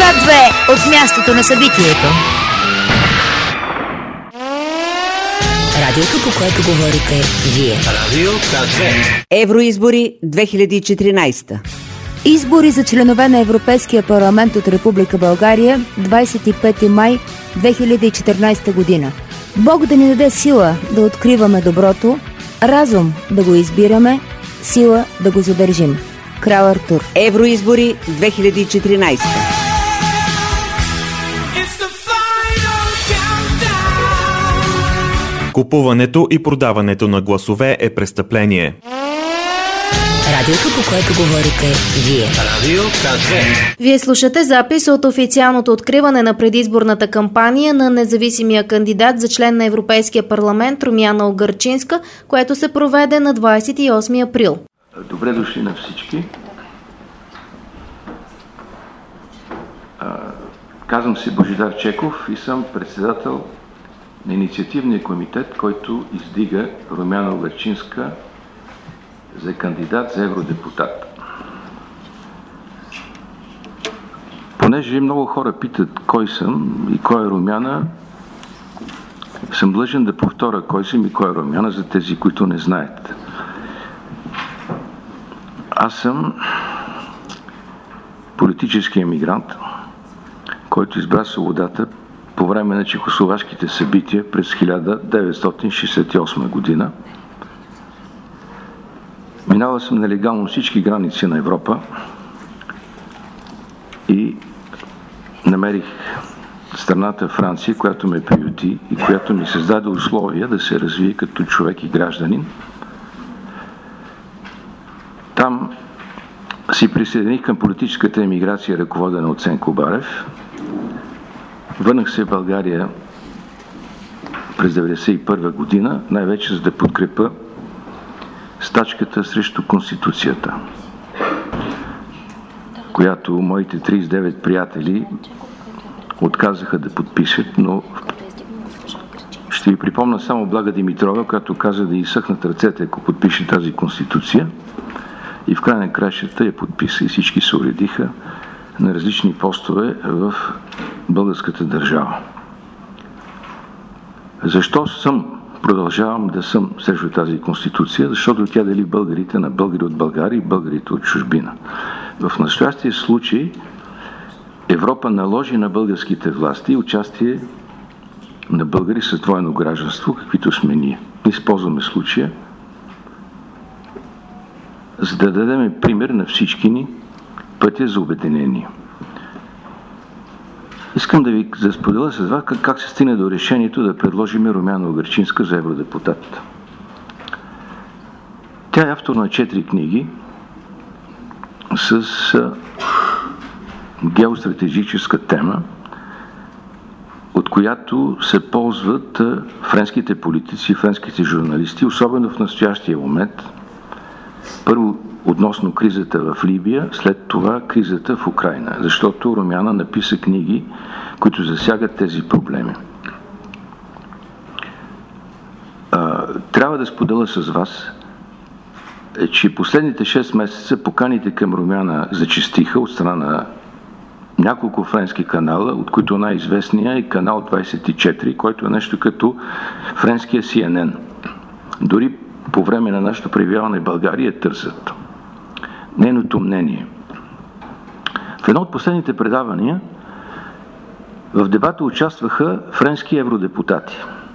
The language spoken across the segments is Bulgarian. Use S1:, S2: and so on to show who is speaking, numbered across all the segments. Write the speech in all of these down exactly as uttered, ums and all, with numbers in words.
S1: К две от мястото на събитието. Радиото, по което говорите вие.
S2: Радио К две.
S3: Евроизбори две хиляди и четиринадесета.
S1: Избори за членове на Европейския парламент от Република България, двадесет и пети май две хиляди и четиринадесета година. Бог да ни даде сила да откриваме доброто, разум да го избираме, сила да го задържим. Крал Артур.
S3: Евроизбори две хиляди и четиринадесета.
S4: Купуването и продаването на гласове е престъпление.
S1: Радиото, по което говорите вие.
S2: Радио К две.
S5: Вие слушате запис от официалното откриване на предизборната кампания на независимия кандидат за член на Европейския парламент Румяна Угърчинска, което се проведе на двадесет и осми април.
S6: Добре дошли на всички. Казвам се Божидар Чеков и съм председател на инициативния комитет, който издига Румяна Угърчинска за кандидат за евродепутат. Понеже много хора питат кой съм и кой е Румяна, съм длъжен да повторя кой съм и кой е Румяна за тези, които не знаят. Аз съм политически емигрант, който избра свободата по време на чехословашките събития през хиляда деветстотин шейсет и осма година. Минала съм нелегално всички граници на Европа и намерих страната Франция, която ме приюти и която ми създаде условия да се развие като човек и гражданин. Там си присъединих към политическата емиграция, ръководена от Ценко Барев. Върнах се в България през деветдесет и първа година, най-вече за да подкрепя стачката срещу Конституцията, която моите тридесет и девет приятели отказаха да подпишат, но ще ви припомня само Блага Димитрова, която каза да изсъхнат ръцете, ако подпише тази Конституция, и в край на кращата я подписа и всички се уредиха на различни постове в българската държава. Защо съм, продължавам да съм срещу тази Конституция? Защото тя дели българите на българи от България и българите от чужбина. В настоящия случай Европа наложи на българските власти участие на българи с двойно гражданство, каквито сме ние. Използваме случая, за да дадем пример на всички ни пътя за обединение. Искам да ви споделя с вас как, как се стигне до решението да предложим Румяна Угърчинска за евродепутат. Тя е автор на четири книги с геостратегическа тема, от която се ползват френските политици и френските журналисти, особено в настоящия момент. Първо относно кризата в Либия, след това кризата в Украйна, защото Румяна написа книги, които засягат тези проблеми. А, трябва да споделя с вас, е, че последните шест месеца поканите към Румяна зачестиха от страна на няколко френски канала, от които най-известния е канал двадесет и четири, който е нещо като френския Си Ен Ен. Дори по време на нашето пребиваване в България търсят нейното мнение. В едно от последните предавания в дебата участваха френски евродепутати.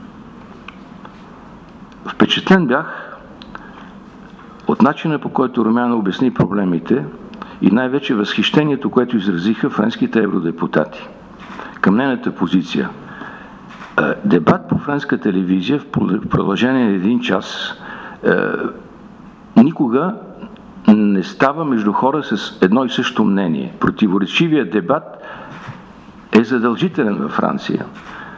S6: Впечатлен бях от начина, по който Румяна обясни проблемите и най-вече възхищението, което изразиха френските евродепутати към нейната позиция. Дебат по френска телевизия в продължение на един час никога не става между хора с едно и също мнение. Противоречивият дебат е задължителен във Франция.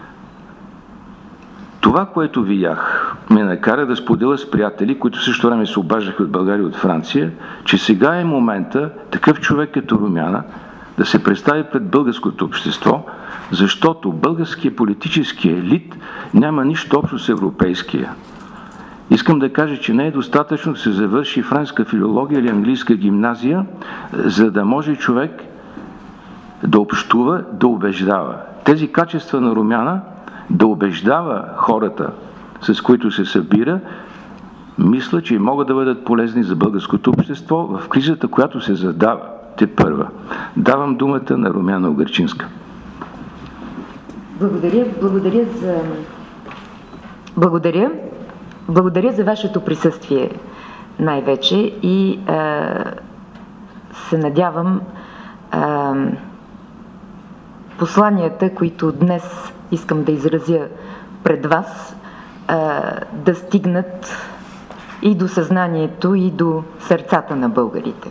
S6: Това, което видях, ме накара да споделя с приятели, които също време се обаждаха от България и от Франция, че сега е момента такъв човек като Румяна да се представи пред българското общество, защото българският политически елит няма нищо общо с европейския. Искам да кажа, че не е достатъчно да се завърши френска филология или английска гимназия, за да може човек да общува, да убеждава. Тези качества на Румяна да убеждава хората, с които се събира, мисля, че могат да бъдат полезни за българското общество в кризата, която се задава тепърва. Давам думата на Румяна Угърчинска.
S7: Благодаря, благодаря за... Благодаря. Благодаря за вашето присъствие най-вече и а, се надявам а, посланията, които днес искам да изразя пред вас, а, да стигнат и до съзнанието, и до сърцата на българите.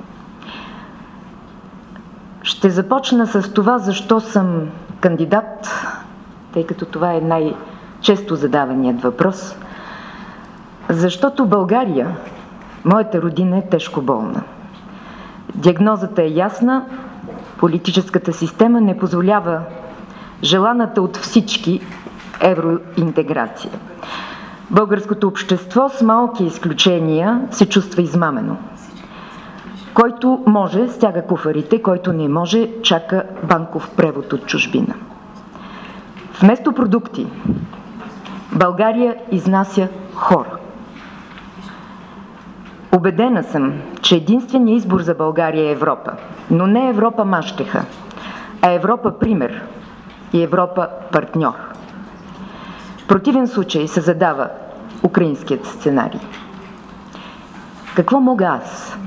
S7: Ще започна с това, защо съм кандидат, тъй като това е най-често задаваният въпрос. Защото България, моята родина, е тежко болна. Диагнозата е ясна, политическата система не позволява желаната от всички евроинтеграция. Българското общество с малки изключения се чувства измамено. Който може, стяга куфарите, който не може, чака банков превод от чужбина. Вместо продукти, България изнася хора. Убедена съм, че единственият избор за България е Европа, но не Европа мащеха, а Европа пример и Европа партньор. В противен случай се задава украинският сценарий. Какво мога аз?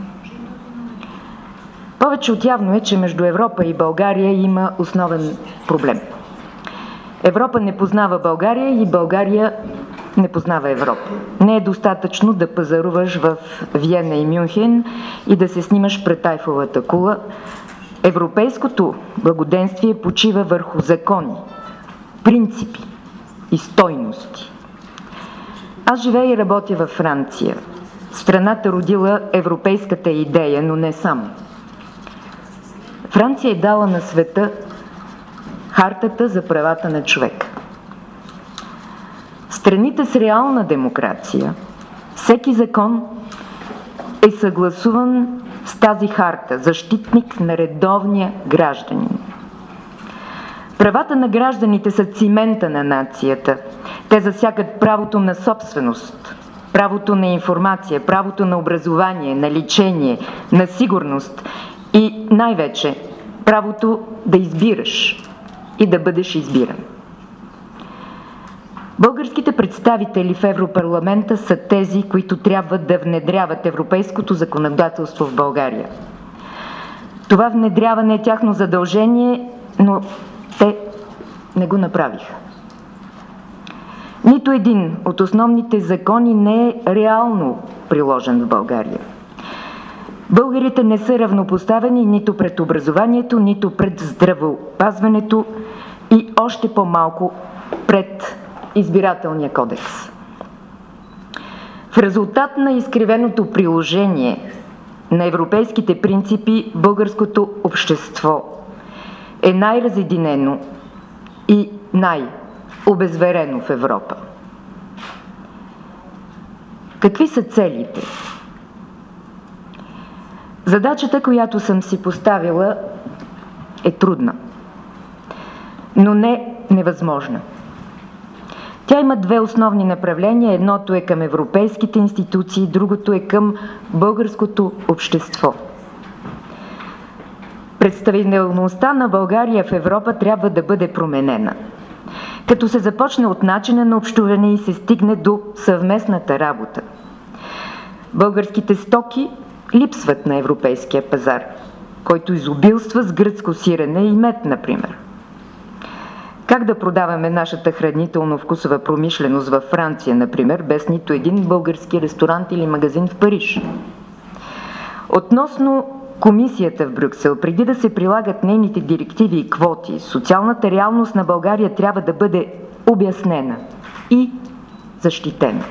S7: Повече от явно е, че между Европа и България има основен проблем. Европа не познава България и България не познава Европа. Не е достатъчно да пазаруваш в Виена и Мюнхен и да се снимаш пред Айфеловата кула. Европейското благоденствие почива върху закони, принципи и стойности. Аз живея и работя във Франция, страната родила европейската идея, но не само. Франция е дала на света Хартата за правата на човека. В страните с реална демокрация всеки закон е съгласуван с тази харта, защитник на редовния гражданин. Правата на гражданите са цимента на нацията. Те засягат правото на собственост, правото на информация, правото на образование, на лечение, на сигурност и най-вече правото да избираш и да бъдеш избиран. Българските представители в Европарламента са тези, които трябва да внедряват европейското законодателство в България. Това внедряване е тяхно задължение, но те не го направиха. Нито един от основните закони не е реално приложен в България. Българите не са равнопоставени нито пред образованието, нито пред здравеопазването и още по-малко пред избирателния кодекс. В резултат на изкривеното приложение на европейските принципи, българското общество е най-разединено и най-обезверено в Европа. Какви са целите? Задачата, която съм си поставила, е трудна, но не невъзможна. Тя има две основни направления. Едното е към европейските институции, другото е към българското общество. Представителността на България в Европа трябва да бъде променена, като се започне от начина на общуване и се стигне до съвместната работа. Българските стоки липсват на европейския пазар, който изобилства с гръцко сирене и мед, например. Как да продаваме нашата хранително-вкусова промишленост във Франция, например, без нито един български ресторант или магазин в Париж? Относно комисията в Брюксел, преди да се прилагат нейните директиви и квоти, социалната реалност на България трябва да бъде обяснена и защитена.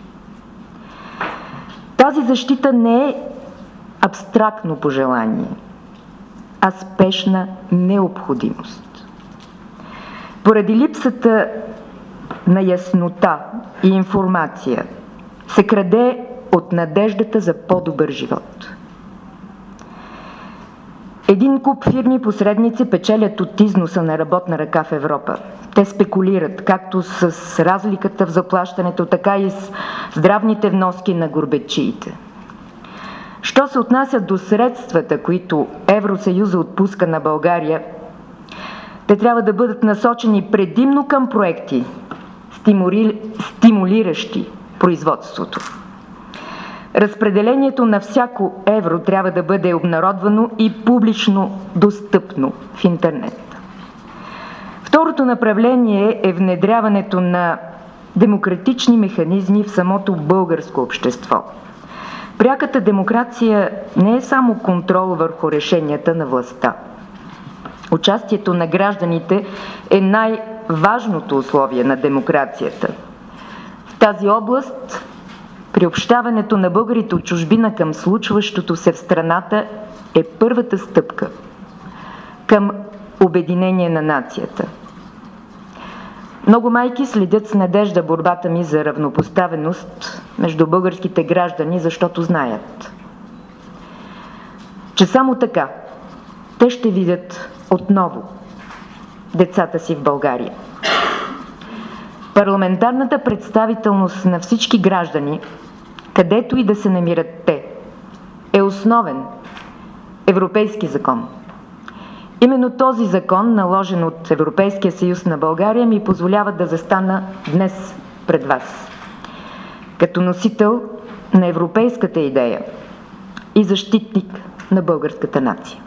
S7: Тази защита не е абстрактно пожелание, а спешна необходимост. Поради липсата на яснота и информация се краде от надеждата за по-добър живот. Един куп фирми посредници печелят от износа на работна ръка в Европа. Те спекулират както с разликата в заплащането, така и с здравните вноски на гурбетчиите. Що се отнася до средствата, които Евросъюза отпуска на България, те трябва да бъдат насочени предимно към проекти, стимули... стимулиращи производството. Разпределението на всяко евро трябва да бъде обнародвано и публично достъпно в интернет. Второто направление е внедряването на демократични механизми в самото българско общество. Пряката демокрация не е само контрол върху решенията на властта. Участието на гражданите е най-важното условие на демокрацията. В тази област приобщаването на българите от чужбина към случващото се в страната е първата стъпка към обединение на нацията. Много майки следят с надежда борбата ми за равнопоставеност между българските граждани, защото знаят, че само така те ще видят отново децата си в България. Парламентарната представителност на всички граждани, където и да се намират те, е основен европейски закон. Именно този закон, наложен от Европейския съюз на България, ми позволява да застана днес пред вас, като носител на европейската идея и защитник на българската нация.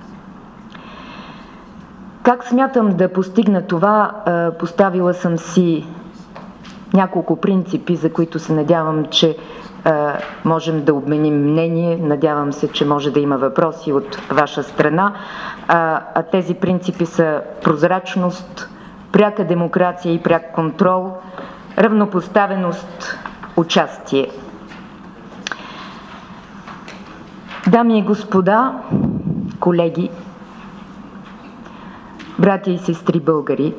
S7: Как смятам да постигна това? Поставила съм си няколко принципи, за които се надявам, че можем да обменим мнение. Надявам се, че може да има въпроси от ваша страна. А, а тези принципи са прозрачност, пряка демокрация и пряк контрол, равнопоставеност, участие. Дами и господа, колеги, братя и сестри българи,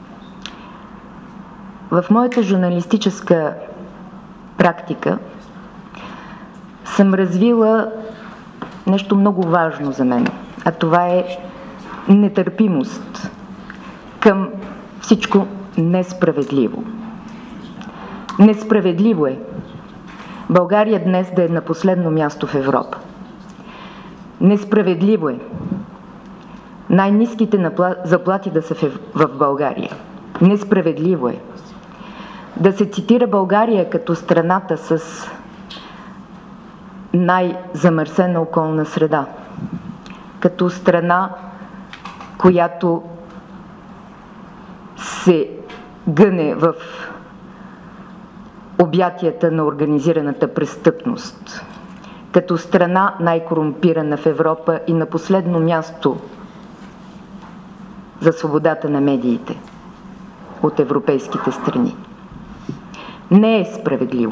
S7: в моята журналистическа практика съм развила нещо много важно за мен, а това е нетърпимост към всичко несправедливо. Несправедливо е България днес да е на последно място в Европа. Несправедливо е най-ниските заплати да са в България. Несправедливо е да се цитира България като страната с най-замърсена околна среда, като страна, която се гъне в обятията на организираната престъпност, като страна най-корумпирана в Европа и на последно място за свободата на медиите от европейските страни. Не е справедливо.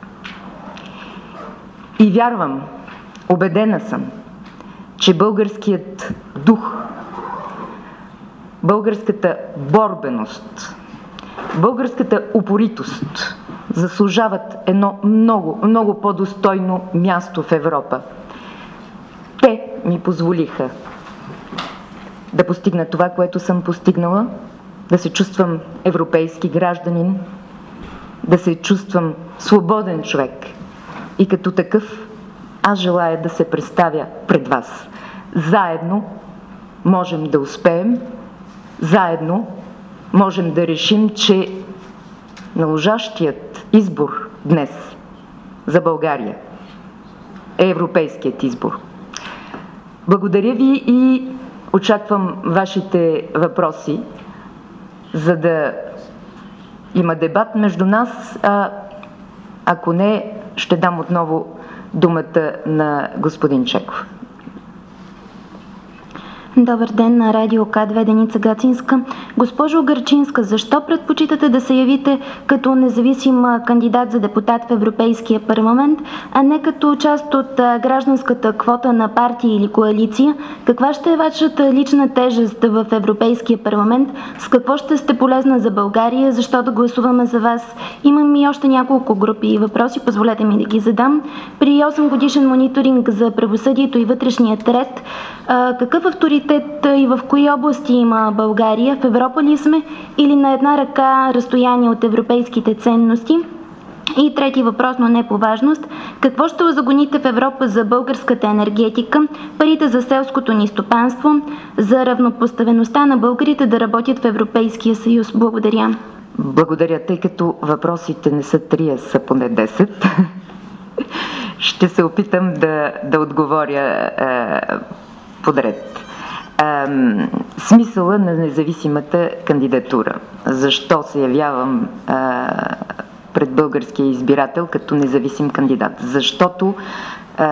S7: И вярвам, убедена съм, че българският дух, българската борбеност, българската упоритост заслужават едно много, много по-достойно място в Европа. Те ми позволиха да постигна това, което съм постигнала, да се чувствам европейски гражданин, да се чувствам свободен човек. И като такъв аз желая да се представя пред вас. Заедно можем да успеем, заедно можем да решим, че наложащият избор днес за България е европейският избор. Благодаря ви и очаквам вашите въпроси, за да има дебат между нас, а ако не, ще дам отново думата на господин Чеков.
S8: Добър ден на Радио К две, Деница Гацинска. Госпожо Гърчинска, защо предпочитате да се явите като независим кандидат за депутат в Европейския парламент, а не като част от гражданската квота на партия или коалиция? Каква ще е вашата лична тежест в Европейския парламент? С какво ще сте полезна за България? Защо да гласуваме за вас? Имам и още няколко групи и въпроси, позволете ми да ги задам. При осем годишен мониторинг за правосъдието и вътрешният ред, какъв авторитет и в кои области има България? В Европа ли сме или на една ръка разстояние от европейските ценности? И трети въпрос, но не по важност. Какво ще узагоните в Европа за българската енергетика, парите за селското ни стопанство, за равнопоставеността на българите да работят в Европейския съюз? Благодаря.
S7: Благодаря, тъй като въпросите не са три, а са поне десет. Ще се опитам да, да отговоря е, подред. Е, смисъла на независимата кандидатура. Защо се явявам е, пред българския избирател като независим кандидат? Защото е,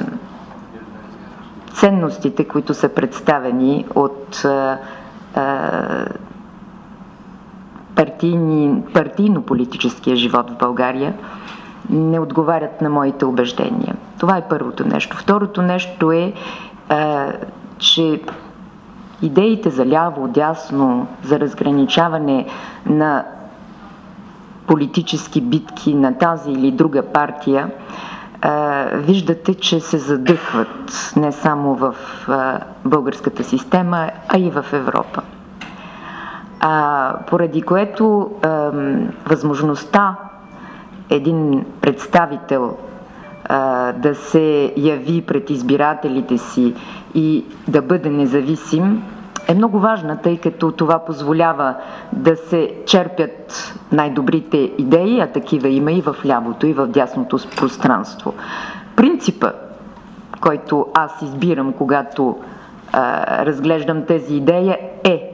S7: ценностите, които са представени от е, партийни, партийно-политическия живот в България, не отговарят на моите убеждения. Това е първото нещо. Второто нещо е, е че идеите за ляво, дясно, за разграничаване на политически битки на тази или друга партия, е, виждате, че се задъхват не само в е, българската система, а и в Европа. А, поради което е, възможността един представител а, да се яви пред избирателите си и да бъде независим е много важна, тъй като това позволява да се черпят най-добрите идеи, а такива има и в лявото, и в дясното пространство. Принципа, който аз избирам, когато а, разглеждам тези идеи, е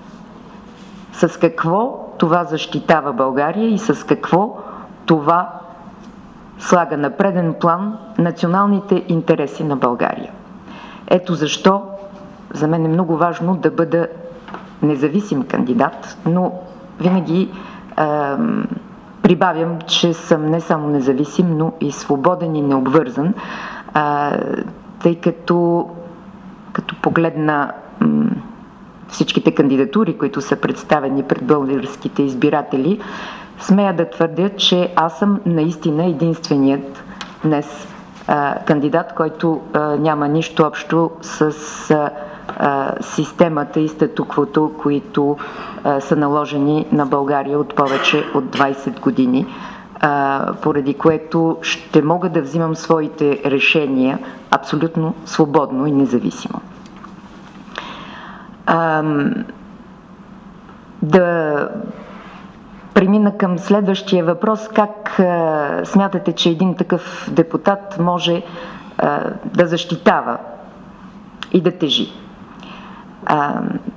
S7: с какво това защитава България и с какво това слага на преден план националните интереси на България. Ето защо за мен е много важно да бъда независим кандидат, но винаги е, прибавям, че съм не само независим, но и свободен и необвързан, е, тъй като като погледна м, всичките кандидатури, които са представени пред българските избиратели, смея да твърдя, че аз съм наистина единственият днес а, кандидат, който а, няма нищо общо с а, а, системата и статуквото, които а, са наложени на България от повече от двайсет години, а, поради което ще мога да взимам своите решения абсолютно свободно и независимо. А, да премина към следващия въпрос. Как а, смятате, че един такъв депутат може а, да защитава и да тежи? А,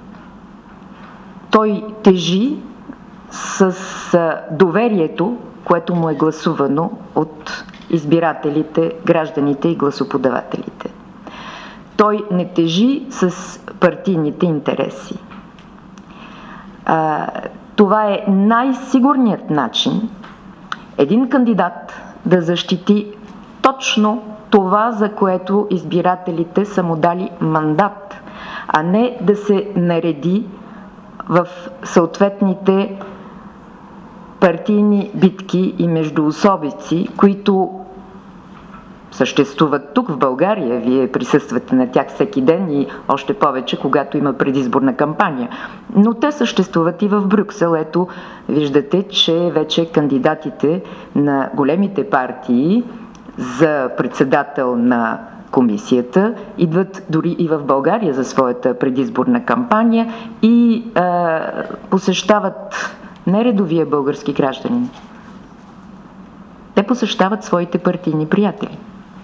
S7: той тежи с а, доверието, което му е гласувано от избирателите, гражданите и гласоподавателите. Той не тежи с партийните интереси. А, това е най-сигурният начин един кандидат да защити точно това, за което избирателите са му дали мандат, а не да се нареди в съответните партийни битки и междуособици, които съществуват тук в България. Вие присъствате на тях всеки ден и още повече, когато има предизборна кампания. Но те съществуват и в Брюксел. Ето, виждате, че вече кандидатите на големите партии за председател на комисията идват дори и в България за своята предизборна кампания и а, посещават не редовия български гражданин. Те посещават своите партийни приятели.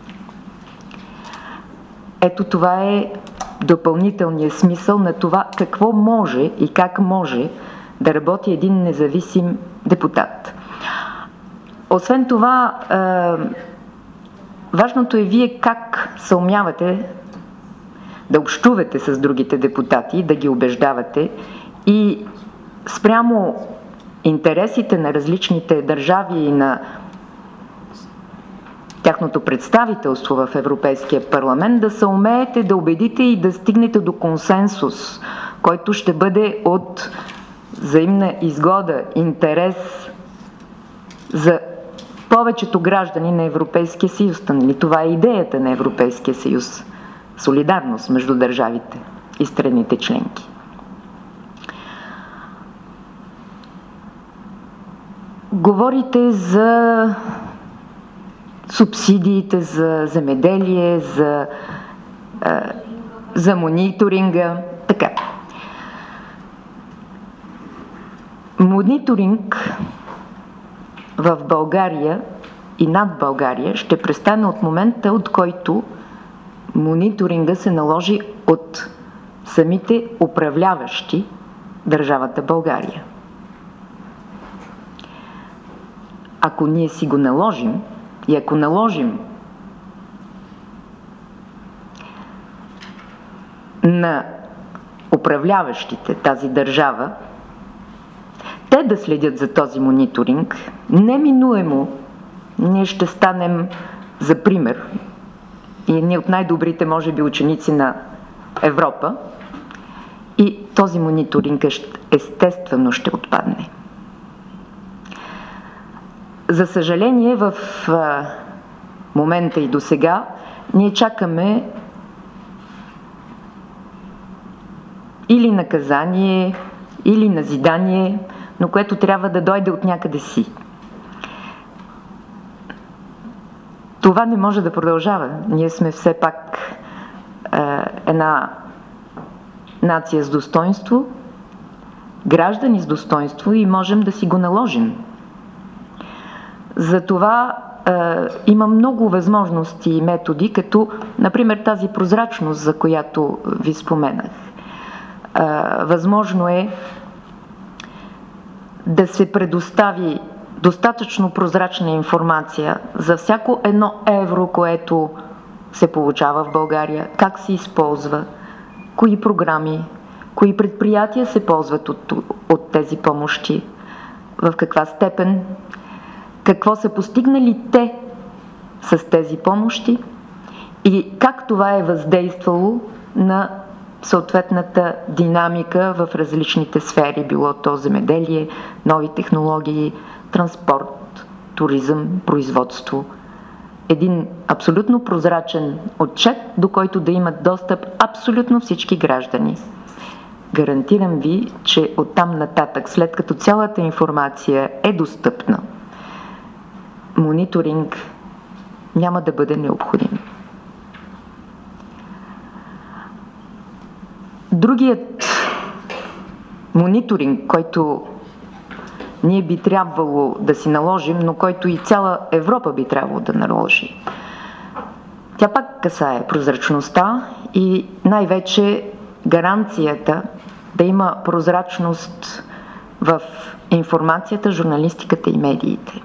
S7: Ето това е допълнителният смисъл на това какво може и как може да работи един независим депутат. Освен това, е, важното е вие как съумявате да общувате с другите депутати, да ги убеждавате и спрямо интересите на различните държави и на тяхното представителство в Европейския парламент, да съумеете да убедите и да стигнете до консенсус, който ще бъде от взаимна изгода, интерес за повечето граждани на Европейския съюз. Нали? Това е идеята на Европейския съюз. Солидарност между държавите и страните членки. Говорите за субсидиите за земеделие, за, а, за мониторинга. Така. Мониторинг в България и над България ще престане от момента, от който мониторинга се наложи от самите управляващи държавата България. Ако ние си го наложим и ако наложим на управляващите тази държава те да следят за този мониторинг, неминуемо ние ще станем за пример и ние от най-добрите, може би, ученици на Европа и този мониторинг естествено ще отпадне. За съжаление, в а, момента и до сега ние чакаме или наказание, или назидание, но което трябва да дойде от някъде си. Това не може да продължава. Ние сме все пак е, една нация с достоинство, граждани с достоинство и можем да си го наложим. Затова е, има много възможности и методи, като, например, тази прозрачност, за която ви споменах. Е, възможно е да се предостави достатъчно прозрачна информация за всяко едно евро, което се получава в България, как се използва, кои програми, кои предприятия се ползват от, от тези помощи, в каква степен, какво са постигнали те с тези помощи и как това е въздействало на съответната динамика в различните сфери, било то земеделие, нови технологии, транспорт, туризъм, производство. Един абсолютно прозрачен отчет, до който да имат достъп абсолютно всички граждани. Гарантирам ви, че оттам нататък, след като цялата информация е достъпна, мониторинг няма да бъде необходим. Другият мониторинг, който ние би трябвало да си наложим, но който и цяла Европа би трябвало да наложи, тя пак касае прозрачността и най-вече гаранцията да има прозрачност в информацията, журналистиката и медиите.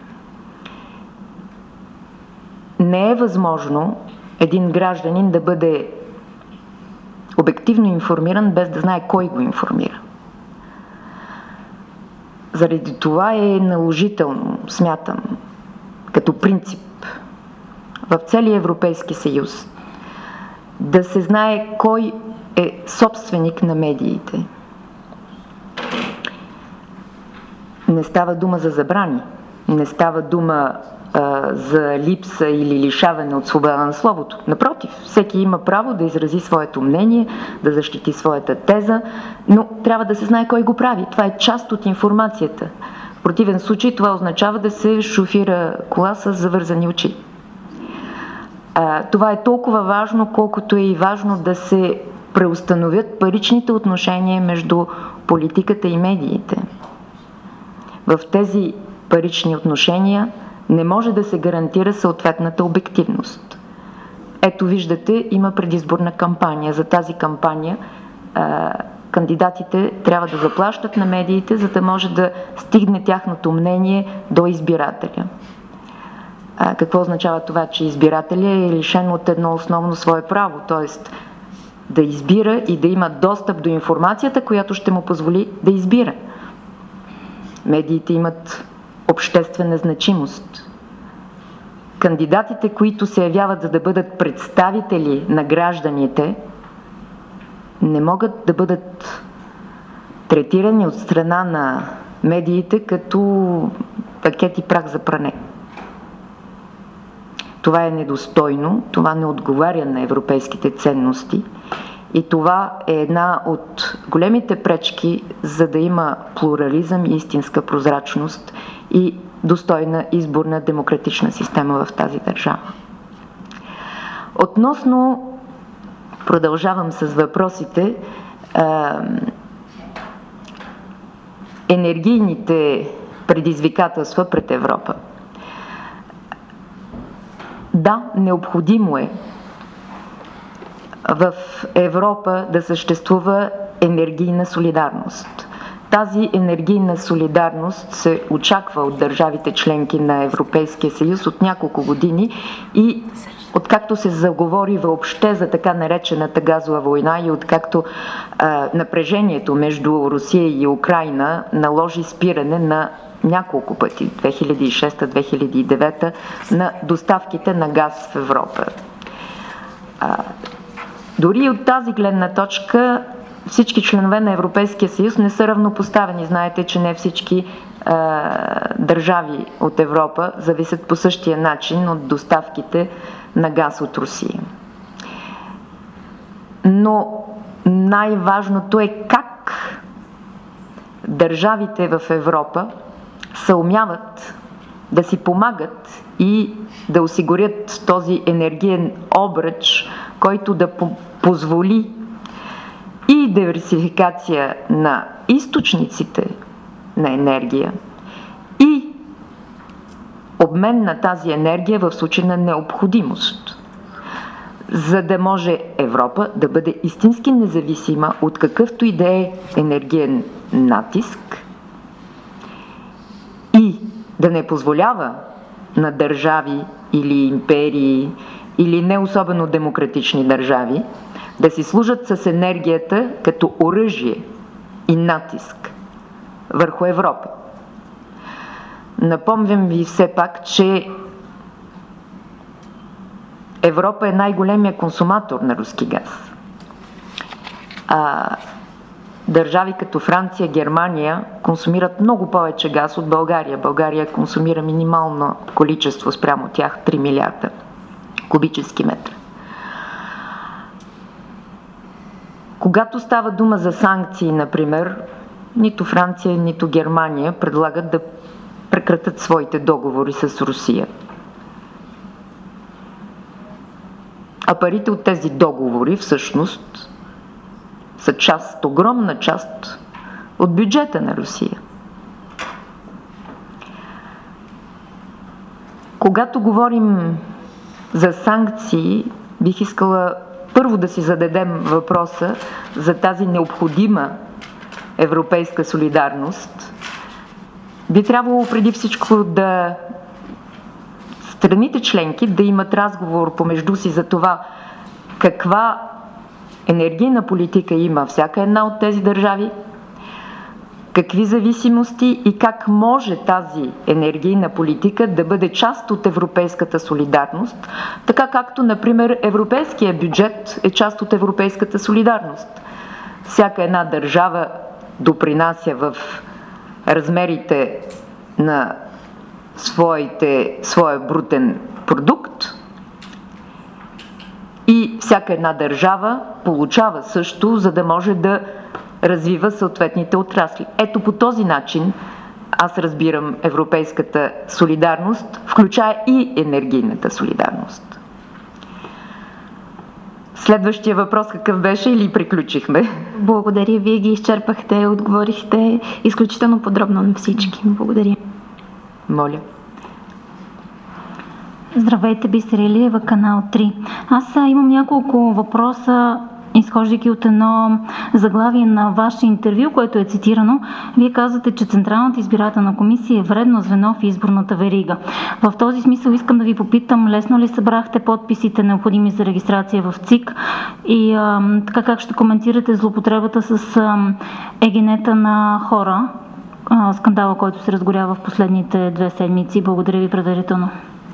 S7: Не е възможно един гражданин да бъде обективно информиран, без да знае кой го информира. Заради това е наложително, смятам, като принцип в целия Европейски съюз, да се знае кой е собственик на медиите. Не става дума за забрани, не става дума за липса или лишаване от свобода на словото. Напротив, всеки има право да изрази своето мнение, да защити своята теза, но трябва да се знае кой го прави. Това е част от информацията. В противен случай това означава да се шофира кола с завързани очи. Това е толкова важно, колкото е и важно да се преустановят паричните отношения между политиката и медиите. В тези парични отношения не може да се гарантира съответната обективност. Ето виждате, има предизборна кампания. За тази кампания а, кандидатите трябва да заплащат на медиите, за да може да стигне тяхното мнение до избирателя. А, какво означава това? Че избирателя е лишен от едно основно свое право, т.е. да избира и да има достъп до информацията, която ще му позволи да избира. Медиите имат обществена значимост. Кандидатите, които се явяват за да бъдат представители на гражданите, не могат да бъдат третирани от страна на медиите като пакет и прах за пране. Това е недостойно, това не отговаря на европейските ценности и това е една от големите пречки, за да има плурализъм и истинска прозрачност и достойна изборна демократична система в тази държава. Относно, продължавам с въпросите, енергийните предизвикателства пред Европа. Да, необходимо е в Европа да съществува енергийна солидарност. Тази енергийна солидарност се очаква от държавите членки на Европейския съюз от няколко години и откакто се заговори въобще за така наречената газова война и откакто а, напрежението между Русия и Украйна наложи спиране на няколко пъти, две хиляди и шеста - две хиляди и девета, на доставките на газ в Европа. А, дори от тази гледна точка всички членове на Европейския съюз не са равнопоставени. Знаете, че не всички а, държави от Европа зависят по същия начин от доставките на газ от Русия. Но най-важното е как държавите в Европа съумяват да си помагат и да осигурят този енергиен обръч, който да позволи и диверсификация на източниците на енергия и обмен на тази енергия в случай на необходимост, за да може Европа да бъде истински независима от какъвто и да е енергиен натиск и да не позволява на държави или империи или не особено демократични държави да си служат с енергията като оръжие и натиск върху Европа. Напомням ви все пак, че Европа е най-големия консуматор на руски газ. А държави като Франция, Германия консумират много повече газ от България. България консумира минимално количество спрямо тях три милиарда кубически метра. Когато става дума за санкции, например, нито Франция, нито Германия предлагат да прекратят своите договори с Русия. А парите от тези договори всъщност са част, огромна част от бюджета на Русия. Когато говорим за санкции, бих искала първо да си зададем въпроса за тази необходима европейска солидарност. Би трябвало преди всичко да страните членки да имат разговор помежду си за това каква енергийна политика има всяка една от тези държави, какви зависимости и как може тази енергийна политика да бъде част от европейската солидарност, така както, например, европейския бюджет е част от европейската солидарност. Всяка една държава допринася в размерите на своите, своя брутен продукт и всяка една държава получава също, за да може да развива съответните отрасли. Ето по този начин аз разбирам европейската солидарност, включая и енергийната солидарност. Следващия въпрос какъв беше или приключихме?
S8: Благодаря, вие ги изчерпахте, отговорихте изключително подробно на всички. Благодаря.
S7: Моля.
S8: Здравейте, Бисер Илиева, канал три. Аз имам няколко въпроса
S9: изхождайки от едно заглавие на ваше интервю, което е цитирано, вие казвате, че Централната избирателна комисия е вредно звено в изборната верига. В този смисъл искам да ви попитам, лесно ли събрахте подписите необходими за регистрация в ЦИК и а, така как ще коментирате злоупотребата с а, егенета на хора, а, скандала, който се разгорява в последните две седмици. Благодаря ви предварително.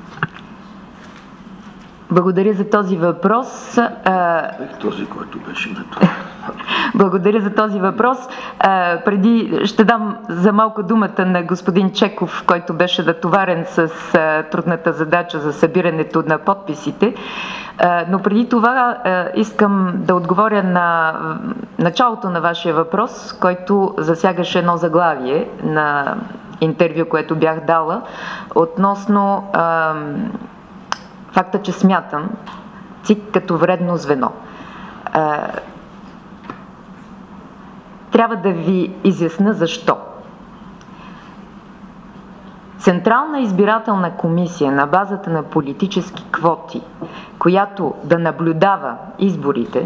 S7: Благодаря за този въпрос.
S6: Този, който беше на това.
S7: Благодаря за този въпрос. А, преди ще дам за малко думата на господин Чеков, който беше натоварен с а, трудната задача за събирането на подписите. А, но преди това а, искам да отговоря на началото на вашия въпрос, който засягаше едно заглавие на интервю, което бях дала, относно а, факта, че смятам ЦИК като вредно звено. А, трябва да ви изясня защо. Централна избирателна комисия на базата на политически квоти, която да наблюдава изборите,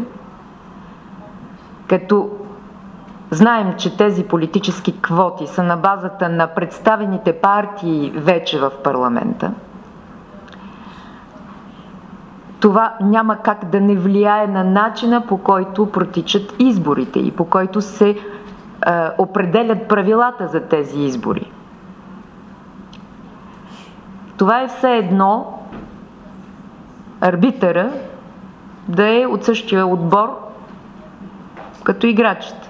S7: като знаем, че тези политически квоти са на базата на представените партии вече в парламента, това няма как да не влияе на начина, по който протичат изборите и по който се е, определят правилата за тези избори. Това е все едно арбитъра да е от същия отбор като играчите.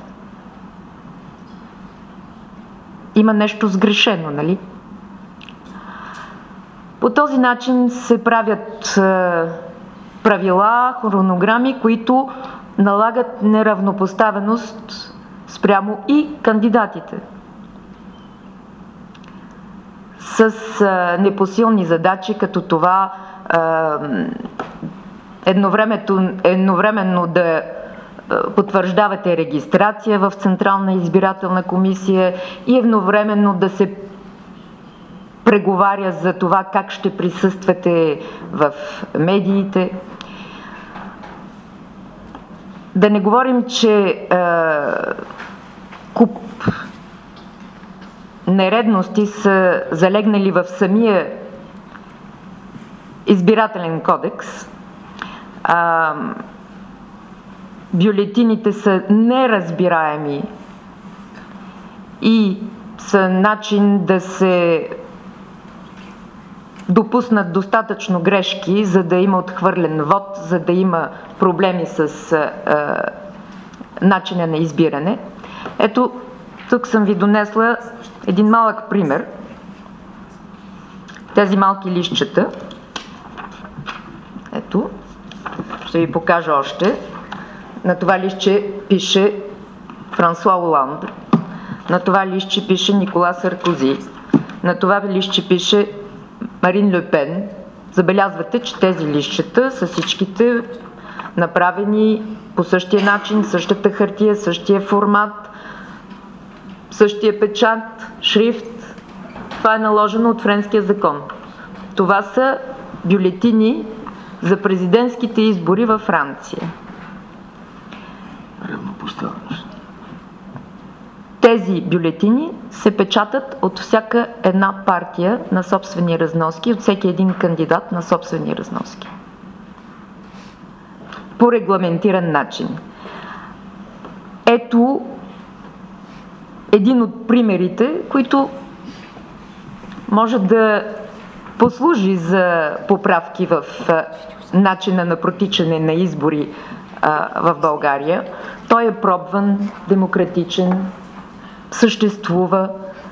S7: Има нещо сгрешено, нали? По този начин се правят е, правила, хронограми, които налагат неравнопоставеност спрямо и кандидатите. С а, непосилни задачи, като това а, едновременно, едновременно да потвърждавате регистрация в Централна избирателна комисия и едновременно да се преговаря за това как ще присъствате в медиите. Да не говорим, че е, куп нередности са залегнали в самия избирателен кодекс. А, бюлетините са неразбираеми и са начин да се допуснат достатъчно грешки, за да има отхвърлен вод, за да има проблеми с а, а, начина на избиране. Ето, тук съм ви донесла един малък пример. Тези малки листчета. Ето, ще ви покажа още. На това листче пише Франсуа Оланд. На това листче пише Никола Саркози. На това листче пише Марин Ле Пен. Забелязвате, че тези листчета са всичките направени по същия начин, същата хартия, същия формат, същия печат, шрифт. Това е наложено от френския закон. Това са бюлетини за президентските избори във Франция.
S6: Равнопоставеност.
S7: Тези бюлетини се печатат от всяка една партия на собствени разноски, от всеки един кандидат на собствени разноски. По регламентиран начин. Ето един от примерите, които може да послужи за поправки в начина на протичане на избори в България. Той е пробван, демократичен, съществува.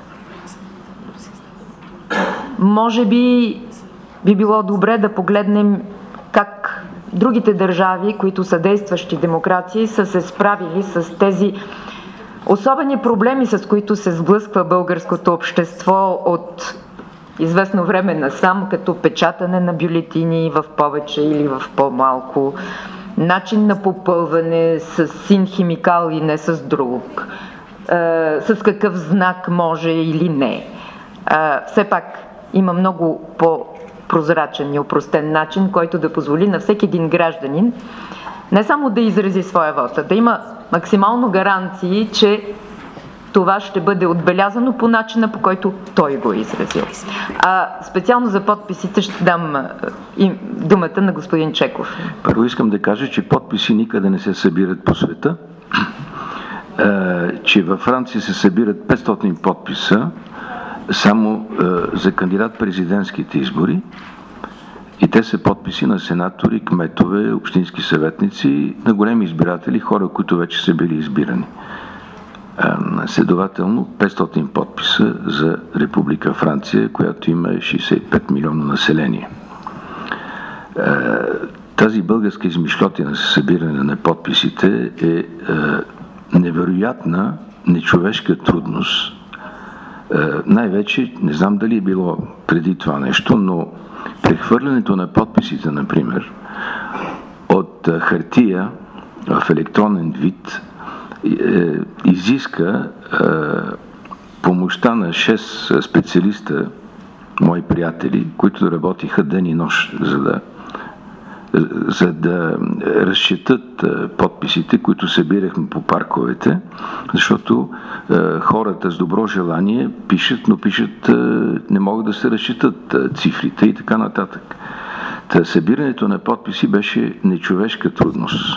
S7: Може би би било добре да погледнем как другите държави, които са действащи демокрации, са се справили с тези особени проблеми, с които се сблъсква българското общество от известно време насам, като печатане на бюлетини в повече или в по-малко, начин на попълване с син химикал и не с друг, с какъв знак може или не. Все пак има много по-прозрачен и опростен начин, който да позволи на всеки един гражданин не само да изрази своя вот, а да има максимално гаранции, че това ще бъде отбелязано по начина, по който той го е изразил. А специално за подписите ще дам и думата на господин Чеков.
S6: Първо искам да кажа, че подписи никъде не се събират по света, че във Франция се събират петстотин подписа само за кандидат президентските избори и те са подписи на сенатори, кметове, общински съветници, на големи избиратели, хора, които вече са били избирани. Следователно петстотин подписа за Република Франция, която има шейсет и пет милиона население. Тази българска измишлотина за събиране на подписите е невероятна, нечовешка трудност. Най-вече, не знам дали е било преди това нещо, но прехвърлянето на подписите, например, от хартия в електронен вид изиска помощта на шест специалиста, мои приятели, които работиха ден и нощ, за да, за да разчетат подписите, които събирахме по парковете, защото хората с добро желание пишат, но пишат, не могат да се разчетат цифрите и така нататък. Та събирането на подписи беше нечовешка трудност.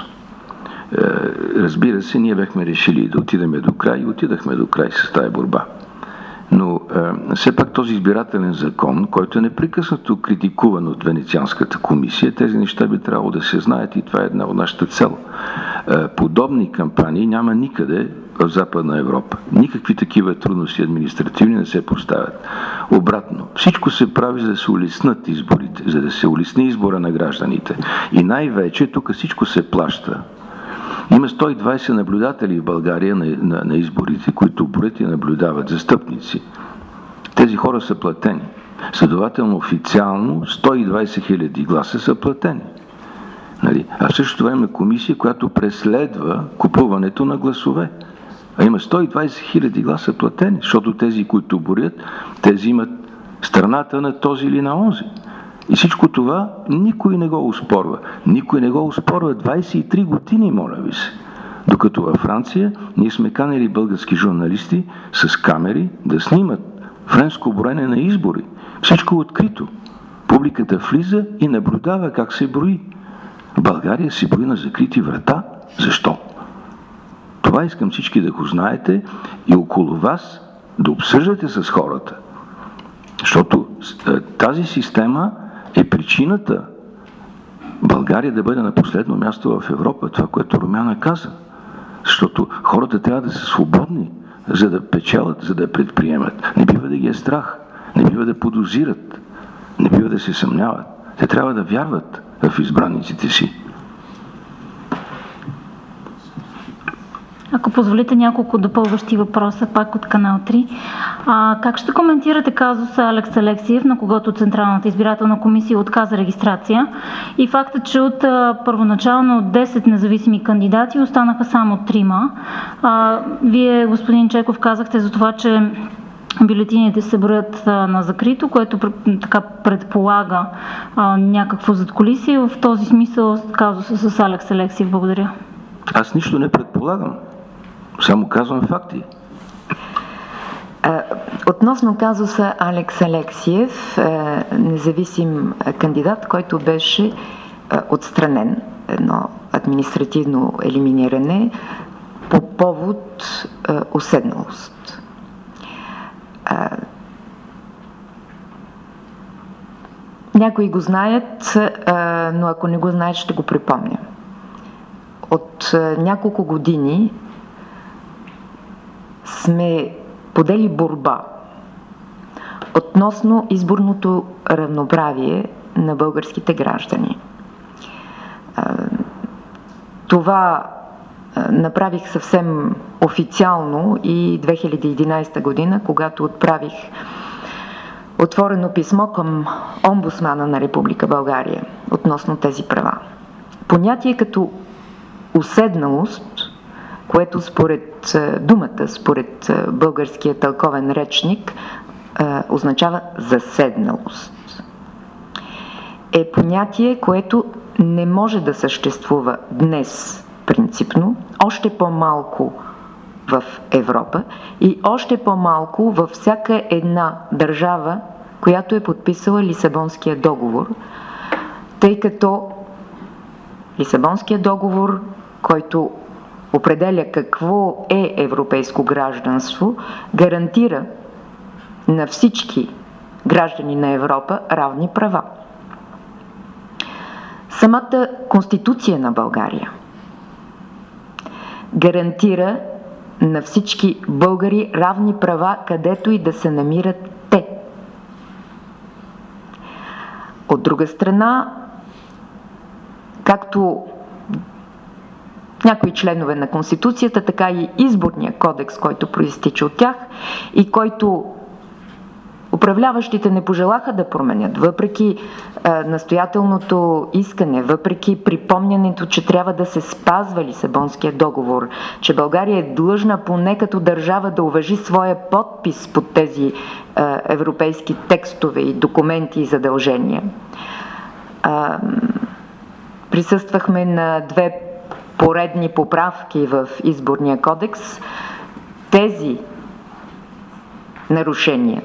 S6: Разбира се, ние бяхме решили да отидем до край и отидахме до край с тази борба. Но е, все пак този избирателен закон, който е непрекъснато критикуван от Венецианската комисия, тези неща би трябвало да се знаят и това е една от нашата цел. Е, подобни кампании няма никъде в Западна Европа. Никакви такива трудности административни не се поставят. Обратно, всичко се прави, за да се улеснат изборите, за да се улесни избора на гражданите. И най-вече тук всичко се плаща. Има сто и двайсет наблюдатели в България на, на, на изборите, които броят и наблюдават, застъпници. Тези хора са платени. Следователно, официално сто и двайсет хиляди гласа са платени. Нали? А в същото време комисия, която преследва купуването на гласове. А има сто и двайсет хиляди гласа платени, защото тези, които борят, тези имат страната на този или на онзи. И всичко това никой не го успорва. Никой не го успорва двайсет и три години, моля ви се. Докато във Франция ние сме канели български журналисти с камери да снимат френско броене на избори. Всичко е открито. Публиката влиза и наблюдава как се брои. В България се брои на закрити врата. Защо? Това искам всички да го знаете и около вас да обсъждате с хората. Защото тази система е причината България да бъде на последно място в Европа, това, което Румяна каза. Защото хората трябва да са свободни, за да печелят, за да предприемат. Не бива да ги е страх, не бива да подозират, не бива да се съмняват. Те трябва да вярват в избраниците си.
S9: Ако позволите няколко допълващи въпроса, пак от Канал три. А, как ще коментирате казуса Алекс Алексиев, на когото Централната избирателна комисия отказа регистрация, и факта, че от а, първоначално десет независими кандидати останаха само трима? А, вие, господин Чеков, казахте за това, че бюлетините се броят а, на закрито, което така предполага а, някакво задкулисие. В този смисъл казуса с Алекс Алексиев. Благодаря.
S6: Аз нищо не предполагам. Само казвам факти.
S7: Относно казуса Алекс Алексиев, независим кандидат, който беше отстранен, едно административно елиминиране по повод уседналост. Някои го знаят, но ако не го знаят, ще го припомня. От няколко години сме подели борба относно изборното равноправие на българските граждани. Това направих съвсем официално и две хиляди и единайсета година, когато отправих отворено писмо към омбудсмана на Република България относно тези права. Понятие като уседналост, което според думата, според българския тълковен речник, означава заседналост, е понятие, което не може да съществува днес принципно, още по-малко в Европа и още по-малко във всяка една държава, която е подписала Лисабонския договор, тъй като Лисабонския договор, който определя какво е европейско гражданство, гарантира на всички граждани на Европа равни права. Самата Конституция на България гарантира на всички българи равни права, където и да се намират те. От друга страна, както някои членове на Конституцията, така и изборния кодекс, който проистича от тях и който управляващите не пожелаха да променят, въпреки а, настоятелното искане, въпреки припомнянето, че трябва да се спазва Лисабонския договор, че България е длъжна поне като държава да уважи своя подпис под тези а, европейски текстове и документи и задължения. А, присъствахме на две поредни поправки в изборния кодекс. Тези нарушения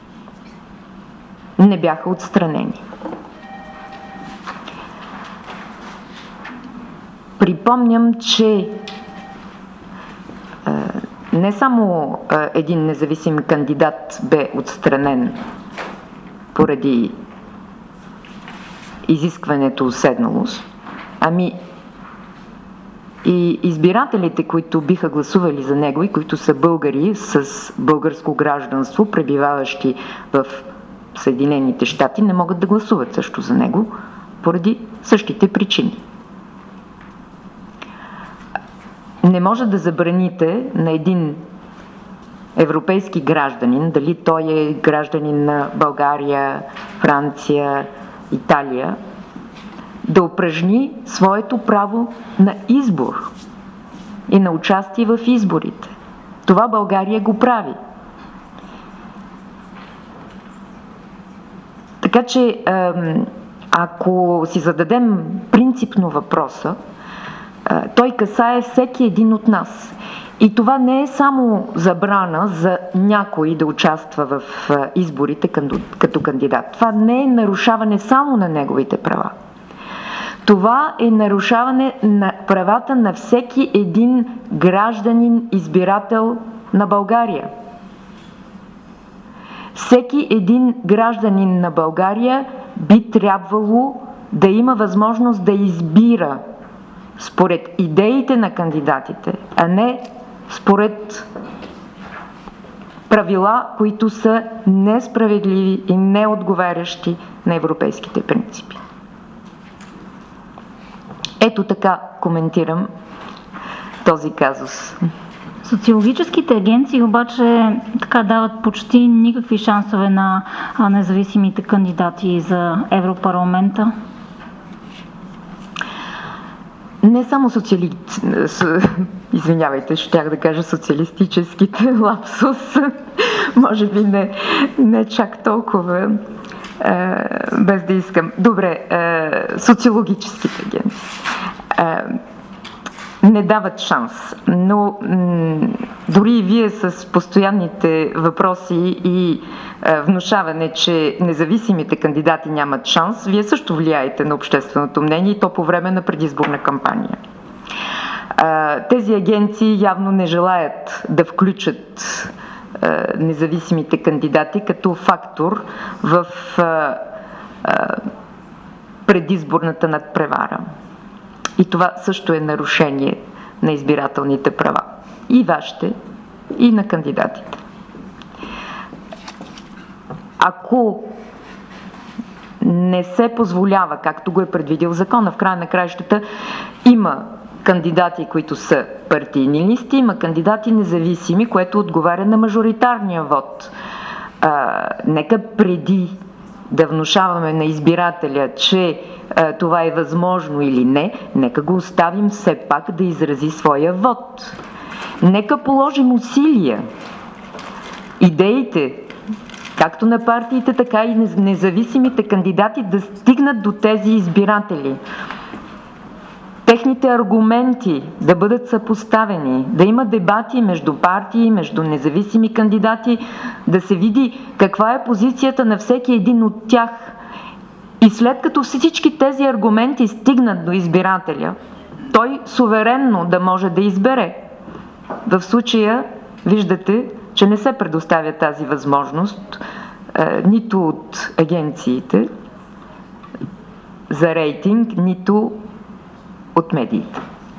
S7: не бяха отстранени. Припомням, че не само един независим кандидат бе отстранен поради изискването уседналост, ами и избирателите, които биха гласували за него и които са българи с българско гражданство, пребиваващи в Съединените щати, не могат да гласуват също за него поради същите причини. Не може да забраните на един европейски гражданин, дали той е гражданин на България, Франция, Италия, да упражни своето право на избор и на участие в изборите. Това България го прави. Така че, ако си зададем принципно въпроса, той касае всеки един от нас. И това не е само забрана за някой да участва в изборите като кандидат. Това не е нарушаване само на неговите права. Това е нарушаване на правата на всеки един гражданин, избирател на България. Всеки един гражданин на България би трябвало да има възможност да избира според идеите на кандидатите, а не според правила, които са несправедливи и неотговарящи на европейските принципи. Ето така коментирам този казус.
S9: Социологическите агенции обаче така дават почти никакви шансове на независимите кандидати за Европарламента.
S7: Не само социали... Извинявайте, щях да кажа социалистическите лапсус. Може би не, не чак толкова, е, без да искам. Добре, е, социологическите агенции е, не дават шанс, но м- дори и вие с постоянните въпроси и е, внушаване, че независимите кандидати нямат шанс, вие също влияете на общественото мнение и то по време на предизборна кампания. Е, тези агенции явно не желаят да включат е, независимите кандидати като фактор в е, е, предизборната надпревара. И това също е нарушение на избирателните права. И вашите, и на кандидатите. Ако не се позволява, както го е предвидил закона, в края на краищата има кандидати, които са партийни листи, има кандидати независими, което отговаря на мажоритарния вод. А, нека преди да внушаваме на избирателя, че а, това е възможно или не, нека го оставим все пак да изрази своя вод. Нека положим усилия идеите, както на партиите, така и независимите кандидати да стигнат до тези избиратели. техните аргументи да бъдат съпоставени, да има дебати между партии, между независими кандидати, да се види каква е позицията на всеки един от тях. И след като всички тези аргументи стигнат до избирателя, той суверенно да може да избере. В случая виждате, че не се предоставя тази възможност е, нито от агенциите за рейтинг, нито от медиите.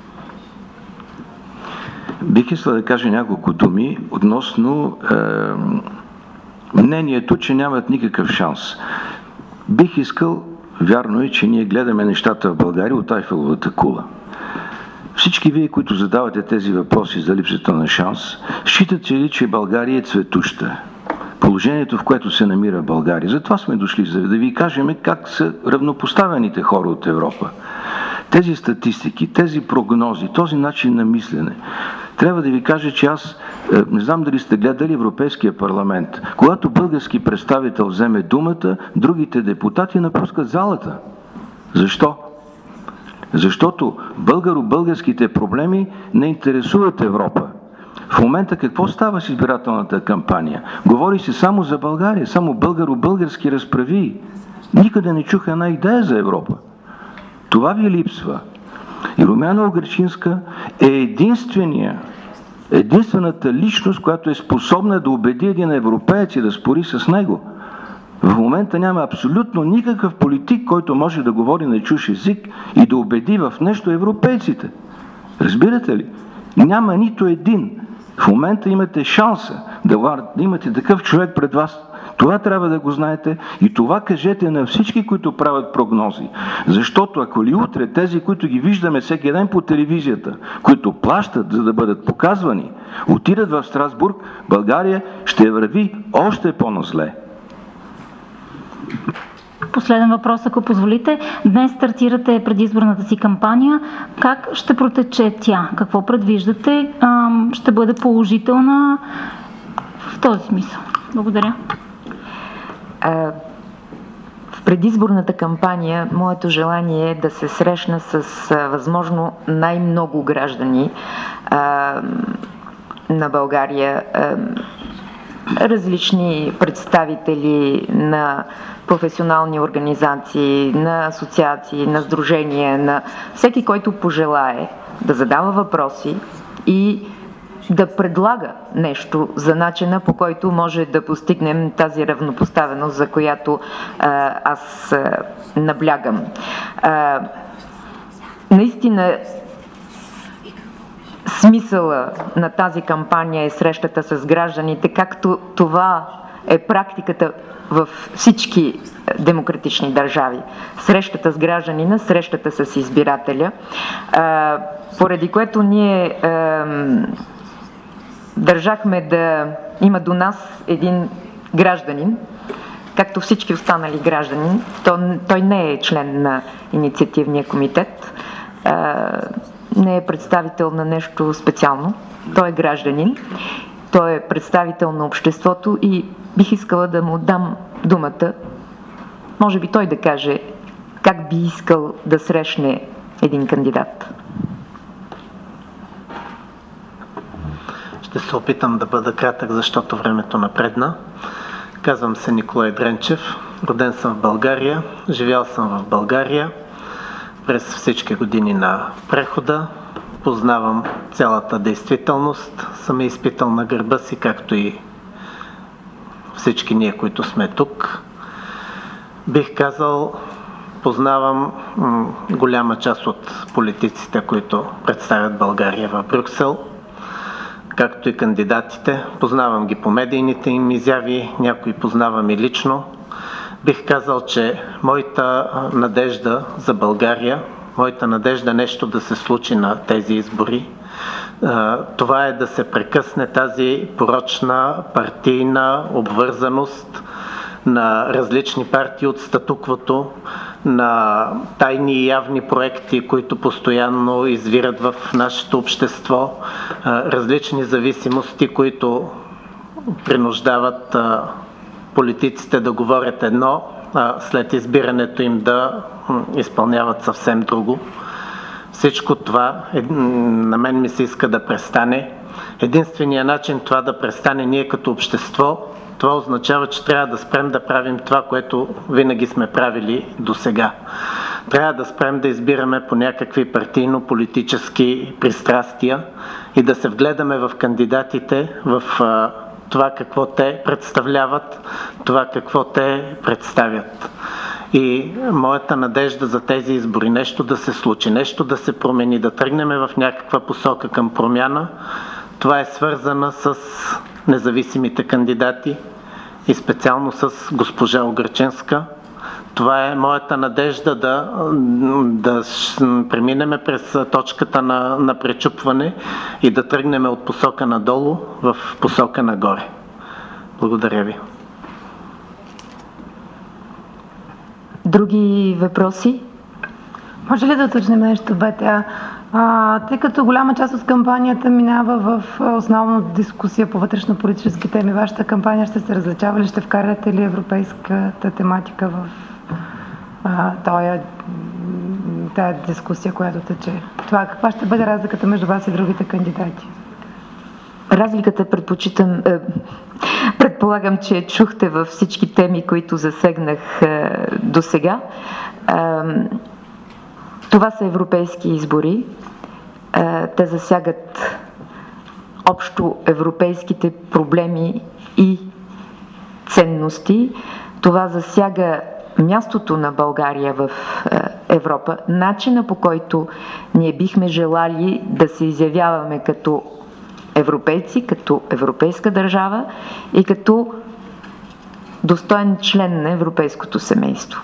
S6: Бих искал да кажа няколко думи относно е, мнението, че нямат никакъв шанс. Бих искал, вярно е, че ние гледаме нещата в България от Айфеловата кула. Всички вие, които задавате тези въпроси за липсата на шанс, считате ли, че България е цветуща? Положението, в което се намира България. Затова сме дошли, за да ви кажем как са равнопоставените хора от Европа. Тези статистики, тези прогнози, този начин на мислене. Трябва да ви кажа, че аз не знам дали сте гледали Европейския парламент. Когато български представител вземе думата, другите депутати напускат залата. Защо? Защото българо-българските проблеми не интересуват Европа. В момента какво става с избирателната кампания? Говори се само за България, само българо-български разправи. Никъде не чуха една идея за Европа. Това ви липсва. И Румяна Угърчинска е единствения, единствената личност, която е способна да убеди един европеец и да спори с него. В момента няма абсолютно никакъв политик, който може да говори на чуж език и да убеди в нещо европейците. Разбирате ли? Няма нито един. В момента имате шанса да имате такъв човек пред вас. Това трябва да го знаете и това кажете на всички, които правят прогнози. Защото ако ли утре тези, които ги виждаме всеки ден по телевизията, които плащат за да бъдат показвани, отидат в Страсбург, България ще върви още по-назле.
S9: Последен въпрос, ако позволите. Днес стартирате предизборната си кампания. Как ще протече тя? Какво предвиждате? Ще бъде положителна в този смисъл? Благодаря.
S7: В предизборната кампания моето желание е да се срещна с възможно най-много граждани на България, различни представители на професионални организации, на асоциации, на сдружения, на всеки, който пожелае да задава въпроси и да предлага нещо за начина, по който може да постигнем тази равнопоставеност, за която а, аз а, наблягам. А, наистина, смисъла на тази кампания е срещата с гражданите, както това е практиката в всички демократични държави. Срещата с гражданина, срещата с избирателя, а, поради което ние а, държахме да има до нас един гражданин, както всички останали граждани. Той, той не е член на инициативния комитет, а, не е представител на нещо специално. Той е гражданин, той е представител на обществото и бих искала да му дам думата. Може би той да каже как би искал да срещне един кандидат.
S10: Ще се опитам да бъда кратък, защото времето напредна. Казвам се Николай Дренчев, роден съм в България, живял съм в България през всички години на прехода, познавам цялата действителност, съм я изпитал на гърба си, както и всички ние, които сме тук. Бих казал, познавам м- голяма част от политиците, които представят България в Брюксел, както и кандидатите. Познавам ги по медийните им изяви, някои познавам и лично. Бих казал, че моята надежда за България, моята надежда нещо да се случи на тези избори, това е да се прекъсне тази порочна партийна обвързаност на различни партии от статуквото, на тайни и явни проекти, които постоянно извират в нашето общество, различни зависимости, които принуждават политиците да говорят едно, а след избирането им да изпълняват съвсем друго. Всичко това е, на мен ми се иска да престане. Единственият начин това да престане ние като общество, това означава, че трябва да спрем да правим това, което винаги сме правили досега. Трябва да спрем да избираме по някакви партийно-политически пристрастия и да се вгледаме в кандидатите, в а, това какво те представляват, това какво те представят. И моята надежда за тези избори, нещо да се случи, нещо да се промени, да тръгнем в някаква посока към промяна, това е свързано с независимите кандидати и специално с госпожа Угърчинска. Това е моята надежда да, да преминем през точката на, на пречупване и да тръгнем от посока надолу в посока нагоре. Благодаря ви.
S7: Други въпроси?
S11: Може ли да уточним нещо, БТА? А, тъй като голяма част от кампанията минава в основно дискусия по вътрешно-политически теми, вашата кампания ще се различава ли? Ще вкарате ли европейската тематика в а, тоя, тая дискусия, която тече? Това, каква ще бъде разликата между вас и другите кандидати?
S7: Разликата предпочитам... Е, предполагам, че чухте във всички теми, които засегнах е, до сега. Е, това са европейски избори. Е, те засягат общо европейските проблеми и ценности. Това засяга мястото на България в е, Европа, начина по който ние бихме желали да се изявяваме като европейци, като европейска държава и като достоен член на европейското семейство.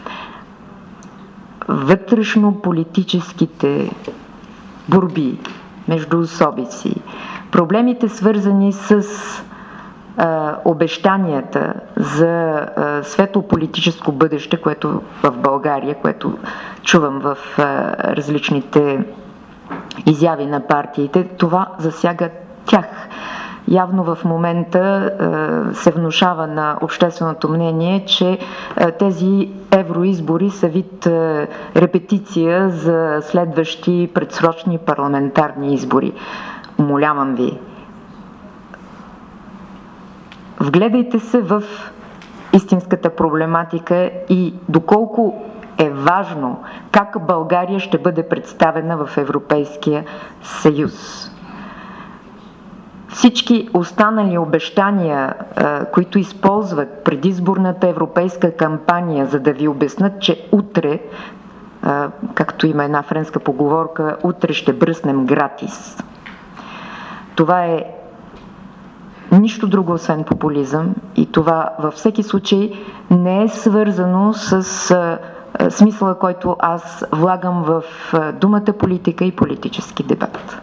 S7: Вътрешно-политическите борби между особици, проблемите свързани с а, обещанията за а, светло-политическо бъдеще, което в България, което чувам в а, различните изяви на партиите, това засяга тях. Явно в момента е, се внушава на общественото мнение, че е, тези евроизбори са вид е, репетиция за следващи предсрочни парламентарни избори. Умолявам ви, вгледайте се в истинската проблематика и доколко е важно как България ще бъде представена в Европейския съюз. Всички останали обещания, които използват предизборната европейска кампания, за да ви обяснат, че утре, както има една френска поговорка, утре ще бръснем гратис. Това е нищо друго, освен популизъм, и това във всеки случай не е свързано с смисъла, който аз влагам в думата политика и политически дебат.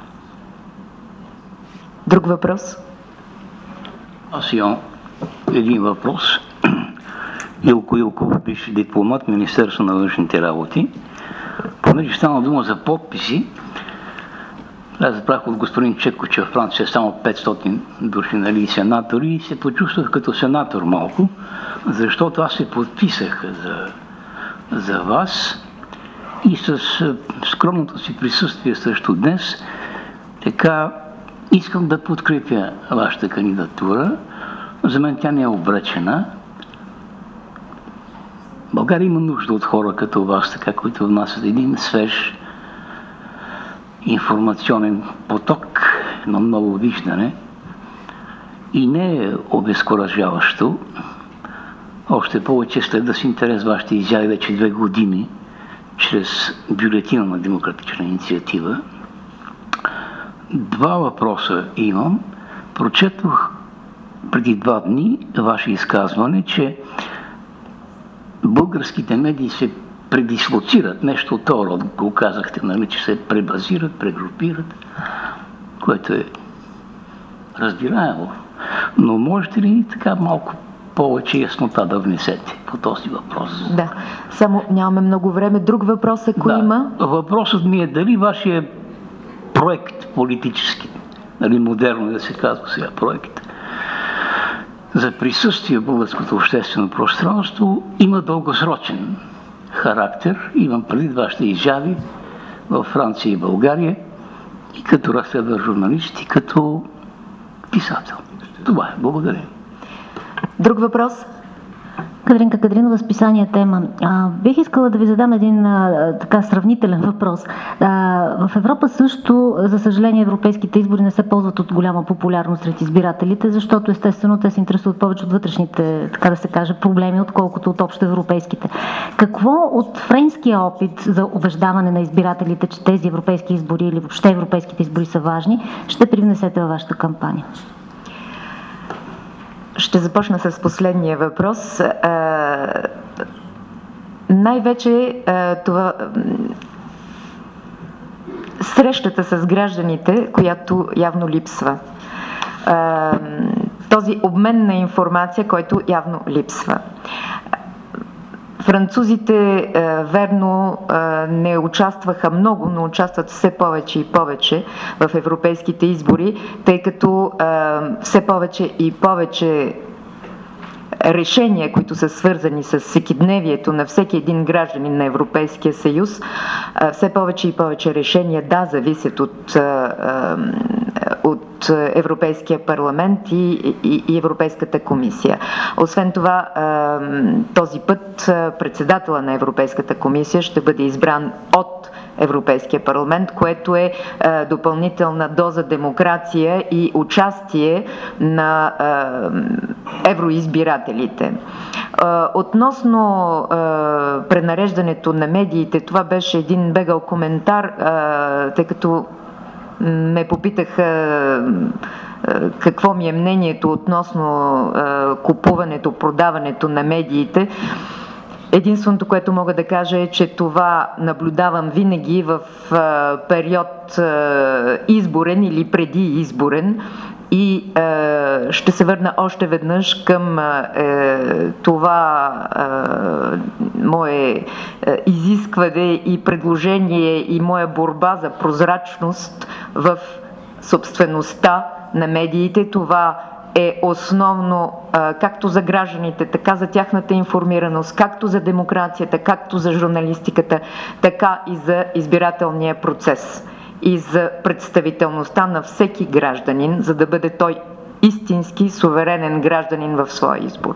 S7: Друг въпрос?
S12: Аз имам един въпрос. Илко Илков, бивш дипломат, Министерство на външните работи. Понеже стана дума за подписи, аз забрах от господин Чеко, че в Франция е само петстотин души, нали, сенатори, и се почувствах като сенатор малко, защото аз се подписах за, за вас и с скромното си присъствие също днес, така искам да подкрепя вашата кандидатура. За мен тя не е обречена. България има нужда от хора като вас, така, които внасят един свеж информационен поток, едно ново виждане. И не е обезкуражаващо, още повече след да си интерес вашите изяви вече две години, чрез бюлетина на Демократична инициатива. Два въпроса имам. Прочетох преди два дни ваше изказване, че българските медии се предислоцират, нещо от това род, го казахте, нали, че се пребазират, прегрупират, което е разбираемо. Но можете ли така малко повече яснота да внесете по този въпрос?
S7: Да, само нямаме много време. Друг въпрос, ако
S12: да.
S7: има?
S12: Въпросът ми е дали вашия проект политически, нали, модерно да се казва сега проект, за присъствие в българското обществено пространство има дългосрочен характер. Имам преди вашите изяви във Франция и България, и като разследващ журналист, и като писател. Това е. Благодаря.
S7: Друг въпрос?
S9: Кадринка Кадринова, списание Тема. А, бих искала да ви задам един а, така сравнителен въпрос. А, в Европа също, за съжаление, европейските избори не се ползват от голяма популярност сред избирателите, защото естествено те се интересуват повече от вътрешните, така да се каже, проблеми, отколкото от общо европейските. Какво от френския опит за убеждаване на избирателите, че тези европейски избори или въобще европейските избори са важни, ще привнесете във вашата кампания?
S7: Ще започна с последния въпрос. А, най-вече а, това срещата с гражданите, която явно липсва. А, този обмен на информация, който явно липсва. Французите, верно, не участваха много, но участват все повече и повече в европейските избори, тъй като все повече и повече решения, които са свързани с всекидневието на всеки един гражданин на Европейския съюз, все повече и повече решения, да, зависят от, от Европейския парламент и, и, и Европейската комисия. Освен това, този път председателя на Европейската комисия ще бъде избран от Европейския парламент, което е допълнителна доза демокрация и участие на евроизбирателите. Относно пренареждането на медиите, това беше един бегал коментар, тъй като ме попитаха какво ми е мнението относно купуването, продаването на медиите. Единственото, което мога да кажа е, че това наблюдавам винаги в период изборен или преди изборен. И е, ще се върна още веднъж към е, това е, мое е, изискване и предложение и моя борба за прозрачност в собствеността на медиите. Това е основно е, както за гражданите, така за тяхната информираност, както за демокрацията, както за журналистиката, така и за избирателния процес и за представителността на всеки гражданин, за да бъде той истински суверенен гражданин в своя избор.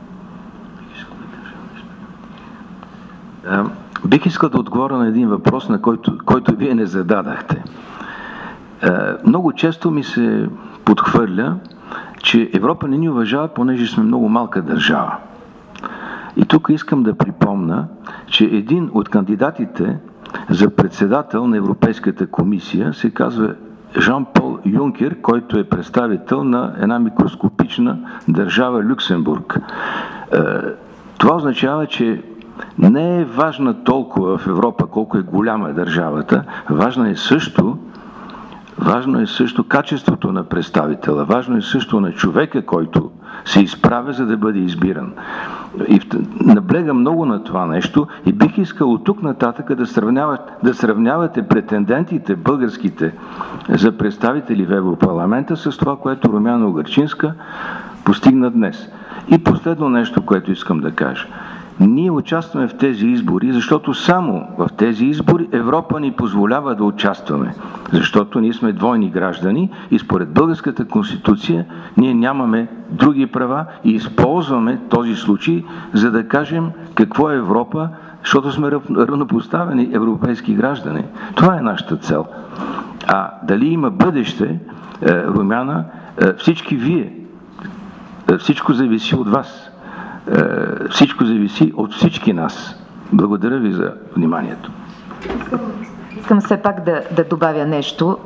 S6: А, бих искал да отговоря на един въпрос, на който, който вие не зададахте. А, много често ми се подхвърля, че Европа не ни уважава, понеже сме много малка държава. И тук искам да припомня, че един от кандидатите за председател на Европейската комисия се казва Жан-Пол Юнкер, който е представител на една микроскопична държава Люксембург. Това означава, че не е важна толкова в Европа колко е голяма държавата, важна е също Важно е също качеството на представителя, важно е също на човека, който се изправя, за да бъде избиран. И наблегам много на това нещо и бих искал от тук нататък да, сравняват, да сравнявате претендентите, българските, за представители в Европарламента с това, което Румяна Угърчинска постигна днес. И последно нещо, което искам да кажа. Ние участваме в тези избори, защото само в тези избори Европа ни позволява да участваме. Защото ние сме двойни граждани и според българската конституция ние нямаме други права и използваме този случай, за да кажем какво е Европа, защото сме равнопоставени европейски граждани. Това е нашата цел. А дали има бъдеще, Румяна, всички вие, всичко зависи от вас. Всичко зависи от всички нас. Благодаря ви за вниманието.
S7: Искам все пак да, да добавя нещо.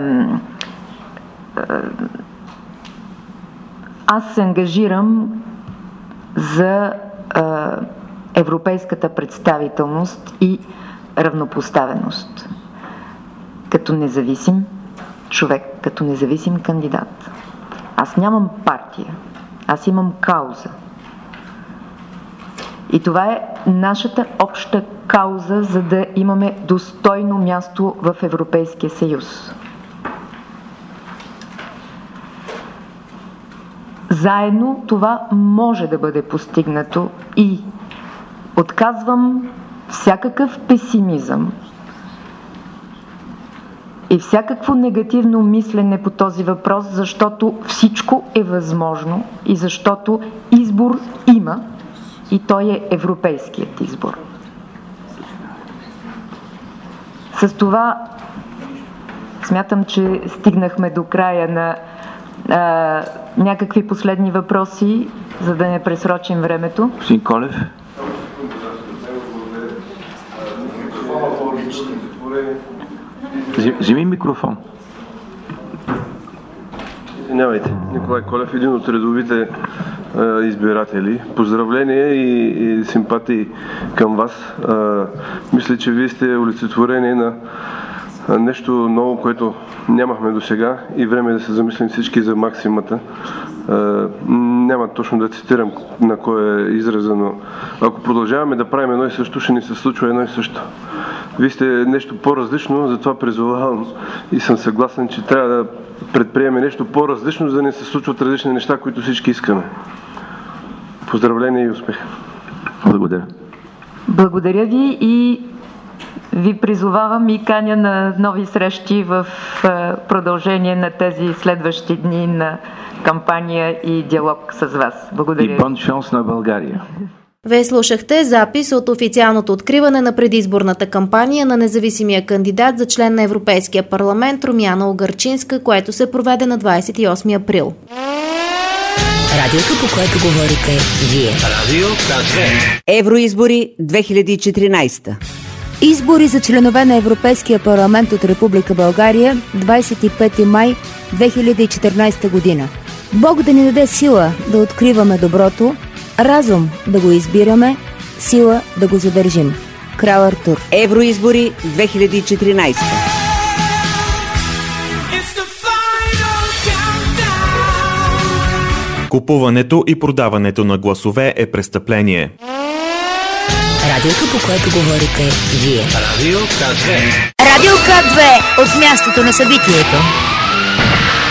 S7: Аз се ангажирам за европейската представителност и равнопоставеност. Като независим човек, като независим кандидат. Аз нямам партия. Аз имам кауза. И това е нашата обща кауза, за да имаме достойно място в Европейския съюз. Заедно това може да бъде постигнато и отказвам всякакъв песимизъм е всякакво негативно мислене по този въпрос, защото всичко е възможно и защото избор има и той е европейският избор. С това смятам, че стигнахме до края на а, някакви последни въпроси, за да не пресрочим времето.
S6: Господин Колев. Вземи микрофон.
S13: Извинявайте, Николай Колев, един от редовите а, избиратели. Поздравления и, и симпатии към вас. А, мисля, че вие сте олицетворение на а, нещо ново, което нямахме до сега и време е да се замислим всички за максимата. А, няма точно да цитирам на кой е израза, но ако продължаваме да правим едно и също, ще ни се случва едно и също. Вие сте нещо по-различно, затова призовавам и съм съгласен, че трябва да предприеме нещо по-различно, за да не се случват различни неща, които всички искаме. Поздравления и успех!
S6: Благодаря.
S7: Благодаря ви и ви призовавам и каня на нови срещи в продължение на тези следващи дни на кампания и диалог с вас. Благодаря.
S6: И бон шанс на България!
S5: Вие слушахте запис от официалното откриване на предизборната кампания на независимия кандидат за член на Европейския парламент Румяна Угърчинска, което се проведе на двадесет и осми април.
S1: Радиото, по което говорите вие.
S2: Радио КАТ-две.
S3: Евроизбори две хиляди и четиринадесета.
S1: Избори за членове на Европейския парламент от Република България, двадесет и пети май две хиляди и четиринадесета година. Бог да ни даде сила да откриваме доброто, разум да го избираме, сила да го задържим. Крал Артур.
S3: Евроизбори две хиляди и четиринадесета.
S4: Купуването и продаването на гласове е престъпление.
S1: Радиото, по което говорите вие.
S2: Радио КАТ-две.
S1: Радио КАТ-две от мястото на събитието.